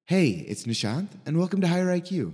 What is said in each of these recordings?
Hey, it's Nishant, and welcome to Higher IQ.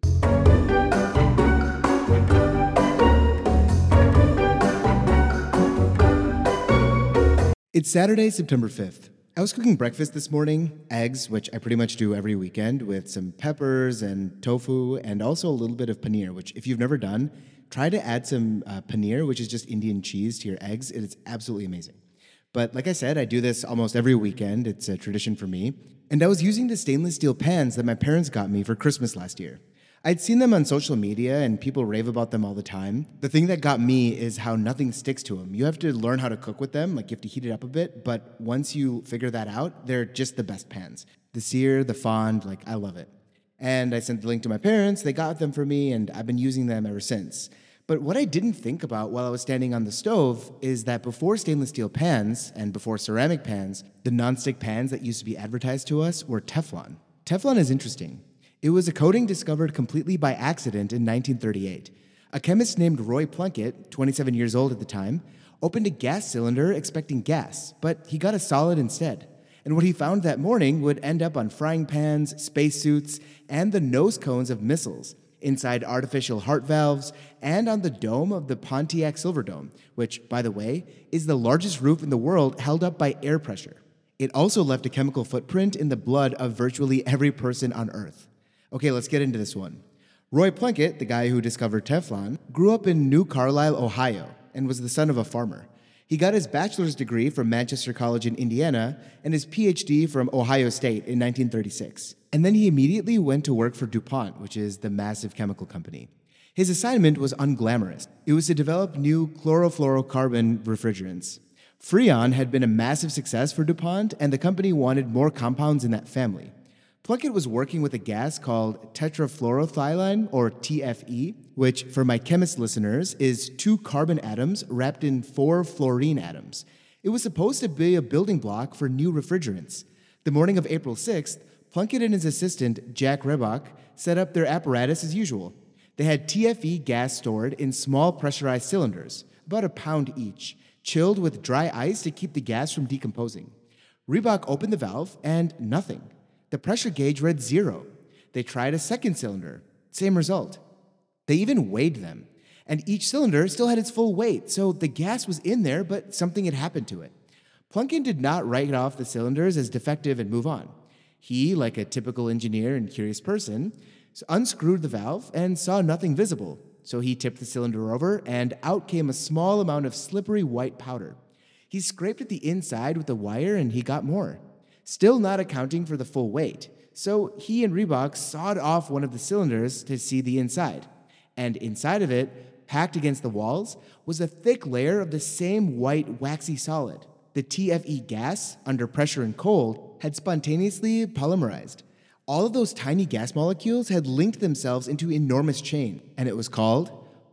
It's Saturday, September 5th. I was cooking breakfast this morning, eggs, which I pretty much do every weekend, with some peppers and tofu, and also a little bit of paneer, which, if you've never done, try to add some paneer, which is just Indian cheese, to your eggs. It is absolutely amazing. But like I said, I do this almost every weekend. It's a tradition for me. And I was using the stainless steel pans that my parents got me for Christmas last year. I'd seen them on social media and people rave about them all the time. The thing that got me is how nothing sticks to them. You have to learn how to cook with them, like you have to heat it up a bit, but once you figure that out, they're just the best pans. The sear, the fond, like I love it. And I sent the link to my parents, they got them for me, and I've been using them ever since. But what I didn't think about while I was standing on the stove is that before stainless steel pans and before ceramic pans, the nonstick pans that used to be advertised to us were Teflon. Teflon is interesting. It was a coating discovered completely by accident in 1938. A chemist named Roy Plunkett, 27 years old at the time, opened a gas cylinder expecting gas, but he got a solid instead. And what he found that morning would end up on frying pans, spacesuits, and the nose cones of missiles, inside artificial heart valves, and on the dome of the Pontiac Silverdome, which, by the way, is the largest roof in the world held up by air pressure. It also left a chemical footprint in the blood of virtually every person on Earth. Okay, let's get into this one. Roy Plunkett, the guy who discovered Teflon, grew up in New Carlisle, Ohio, and was the son of a farmer. He got his bachelor's degree from Manchester College in Indiana and his PhD from Ohio State in 1936. And then he immediately went to work for DuPont, which is the massive chemical company. His assignment was unglamorous. It was to develop new chlorofluorocarbon refrigerants. Freon had been a massive success for DuPont, and the company wanted more compounds in that family. Plunkett was working with a gas called tetrafluoroethylene, or TFE, which, for my chemist listeners, is 2 carbon atoms wrapped in 4 fluorine atoms. It was supposed to be a building block for new refrigerants. The morning of April 6th, Plunkett and his assistant, Jack Rebach, set up their apparatus as usual. They had TFE gas stored in small pressurized cylinders, about a pound each, chilled with dry ice to keep the gas from decomposing. Rebach opened the valve, and nothing. The pressure gauge read 0. They tried a second cylinder. Same result. They even weighed them. And each cylinder still had its full weight, so the gas was in there, but something had happened to it. Plunkett did not write off the cylinders as defective and move on. He, like a typical engineer and curious person, unscrewed the valve and saw nothing visible. So he tipped the cylinder over, and out came a small amount of slippery white powder. He scraped at the inside with a wire, and he got more. Still not accounting for the full weight. So he and Rebach sawed off one of the cylinders to see the inside. And inside of it, packed against the walls, was a thick layer of the same white, waxy solid. The TFE gas, under pressure and cold, had spontaneously polymerized. All of those tiny gas molecules had linked themselves into an enormous chain, and it was called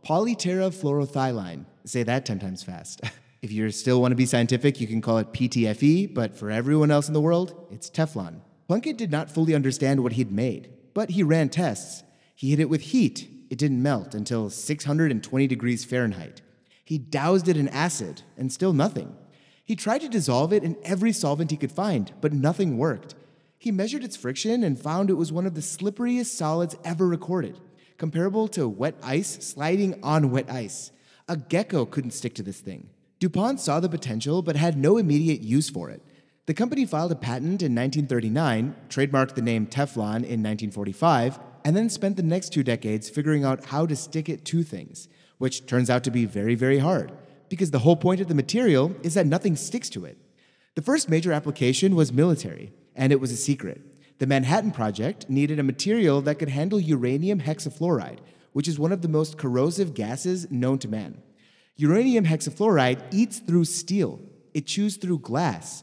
polyterafluoroethylene. Say that 10 times fast. If you still want to be scientific, you can call it PTFE, but for everyone else in the world, it's Teflon. Plunkett did not fully understand what he'd made, but he ran tests. He hit it with heat. It didn't melt until 620 degrees Fahrenheit. He doused it in acid, and still nothing. He tried to dissolve it in every solvent he could find, but nothing worked. He measured its friction and found it was one of the slipperiest solids ever recorded, comparable to wet ice sliding on wet ice. A gecko couldn't stick to this thing. DuPont saw the potential but had no immediate use for it. The company filed a patent in 1939, trademarked the name Teflon in 1945, and then spent the next 2 decades figuring out how to stick it to things, which turns out to be very, very hard, because the whole point of the material is that nothing sticks to it. The first major application was military, and it was a secret. The Manhattan Project needed a material that could handle uranium hexafluoride, which is one of the most corrosive gases known to man. Uranium hexafluoride eats through steel. It chews through glass.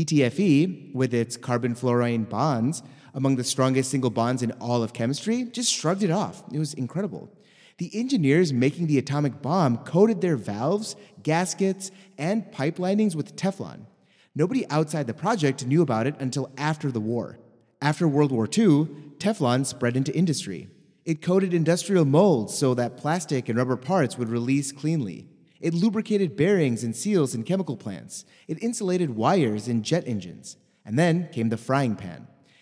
PTFE, with its carbon-fluorine bonds, among the strongest single bonds in all of chemistry, just shrugged it off. It was incredible. The engineers making the atomic bomb coated their valves, gaskets, and pipe linings with Teflon. Nobody outside the project knew about it until after the war. After World War II, Teflon spread into industry. It coated industrial molds so that plastic and rubber parts would release cleanly. It lubricated bearings and seals in chemical plants. It insulated wires in jet engines. And then came the frying pan.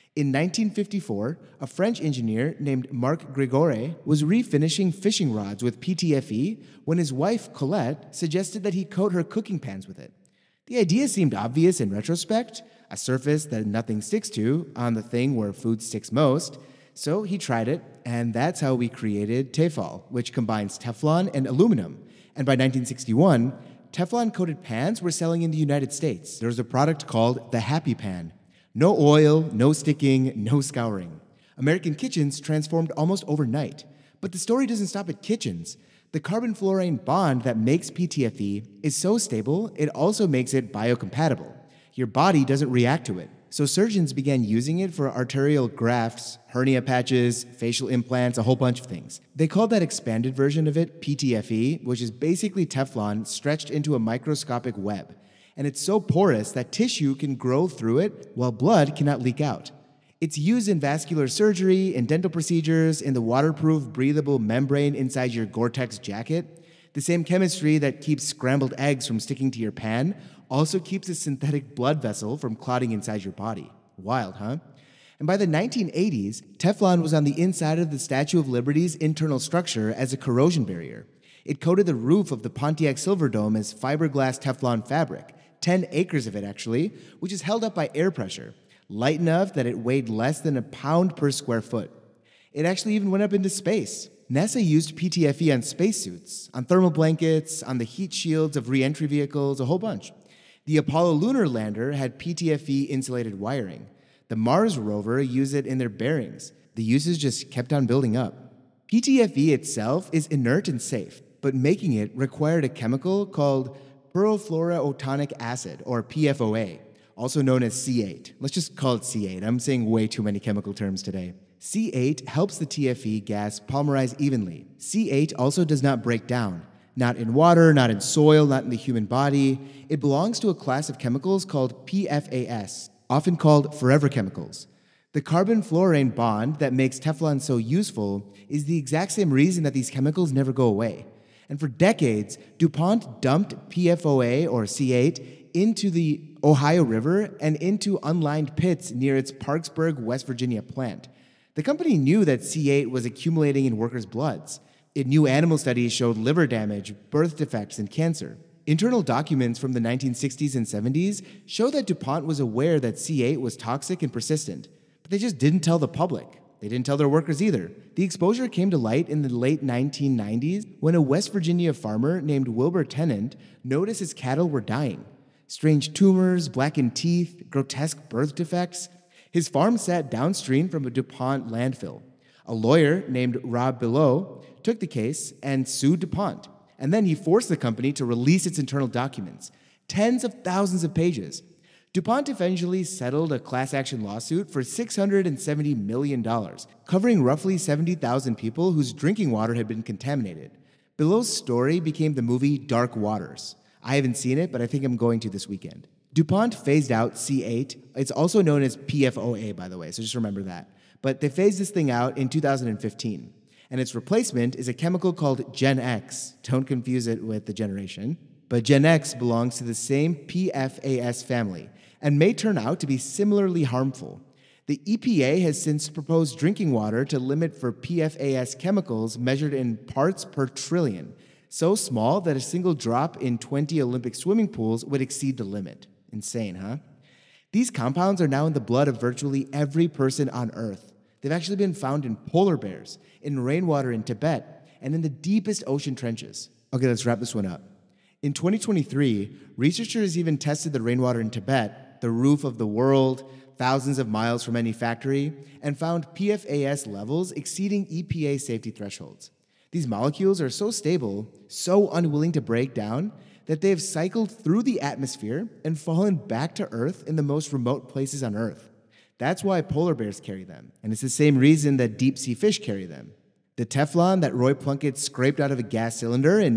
In 1954, a French engineer named Marc Grigore was refinishing fishing rods with PTFE when his wife, Colette, suggested that he coat her cooking pans with it. The idea seemed obvious in retrospect, a surface that nothing sticks to on the thing where food sticks most, so he tried it, and that's how we created Tefal, which combines Teflon and aluminum. And by 1961, Teflon-coated pans were selling in the United States. There was a product called the Happy Pan. No oil, no sticking, no scouring. American kitchens transformed almost overnight. But the story doesn't stop at kitchens. The carbon-fluorine bond that makes PTFE is so stable, it also makes it biocompatible. Your body doesn't react to it. So surgeons began using it for arterial grafts, hernia patches, facial implants, a whole bunch of things. They called that expanded version of it PTFE, which is basically Teflon stretched into a microscopic web. And it's so porous that tissue can grow through it while blood cannot leak out. It's used in vascular surgery, in dental procedures, in the waterproof, breathable membrane inside your Gore-Tex jacket. The same chemistry that keeps scrambled eggs from sticking to your pan also keeps a synthetic blood vessel from clotting inside your body. Wild, huh? And by the 1980s, Teflon was on the inside of the Statue of Liberty's internal structure as a corrosion barrier. It coated the roof of the Pontiac Silverdome as fiberglass Teflon fabric, 10 acres of it actually, which is held up by air pressure, light enough that it weighed less than a pound per square foot. It actually even went up into space. NASA used PTFE on spacesuits, on thermal blankets, on the heat shields of re-entry vehicles, a whole bunch. The Apollo lunar lander had PTFE insulated wiring. The Mars rover used it in their bearings. The uses just kept on building up. PTFE itself is inert and safe, but making it required a chemical called perfluorootonic acid, or PFOA, also known as C8. Let's just call it C8. I'm saying way too many chemical terms today. C8 helps the TFE gas polymerize evenly. C8 also does not break down. Not in water, not in soil, not in the human body. It belongs to a class of chemicals called PFAS, often called forever chemicals. The carbon-fluorine bond that makes Teflon so useful is the exact same reason that these chemicals never go away. And for decades, DuPont dumped PFOA, or C8, into the Ohio River and into unlined pits near its Parksburg, West Virginia plant. The company knew that C8 was accumulating in workers' bloods. It knew animal studies showed liver damage, birth defects, and cancer. Internal documents from the 1960s and 70s show that DuPont was aware that C8 was toxic and persistent, but they just didn't tell the public. They didn't tell their workers either. The exposure came to light in the late 1990s when a West Virginia farmer named Wilbur Tennant noticed his cattle were dying. Strange tumors, blackened teeth, grotesque birth defects. His farm sat downstream from a DuPont landfill. A lawyer named Rob Below took the case and sued DuPont. And then he forced the company to release its internal documents, tens of thousands of pages. DuPont eventually settled a class action lawsuit for $670 million, covering roughly 70,000 people whose drinking water had been contaminated. Below's story became the movie Dark Waters. I haven't seen it, but I think I'm going to this weekend. DuPont phased out C8. It's also known as PFOA, by the way, so just remember that. But they phased this thing out in 2015. And its replacement is a chemical called Gen X. Don't confuse it with the generation. But Gen X belongs to the same PFAS family and may turn out to be similarly harmful. The EPA has since proposed drinking water to limit for PFAS chemicals measured in parts per trillion, so small that a single drop in 20 Olympic swimming pools would exceed the limit. Insane, huh? These compounds are now in the blood of virtually every person on Earth. They've actually been found in polar bears, in rainwater in Tibet, and in the deepest ocean trenches. Okay, let's wrap this one up. In 2023, researchers even tested the rainwater in Tibet, the roof of the world, thousands of miles from any factory, and found PFAS levels exceeding EPA safety thresholds. These molecules are so stable, so unwilling to break down, that they have cycled through the atmosphere and fallen back to Earth in the most remote places on Earth. That's why polar bears carry them, and it's the same reason that deep-sea fish carry them. The Teflon that Roy Plunkett scraped out of a gas cylinder in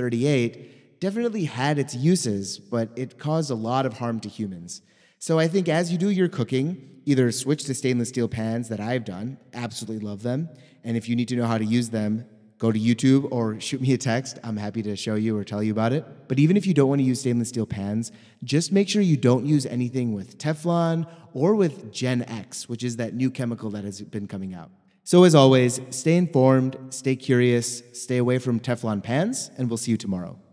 1938 definitely had its uses, but it caused a lot of harm to humans. So I think as you do your cooking, either switch to stainless steel pans that I've done, absolutely love them, and if you need to know how to use them, go to YouTube or shoot me a text. I'm happy to show you or tell you about it. But even if you don't want to use stainless steel pans, just make sure you don't use anything with Teflon or with Gen X, which is that new chemical that has been coming out. So as always, stay informed, stay curious, stay away from Teflon pans, and we'll see you tomorrow.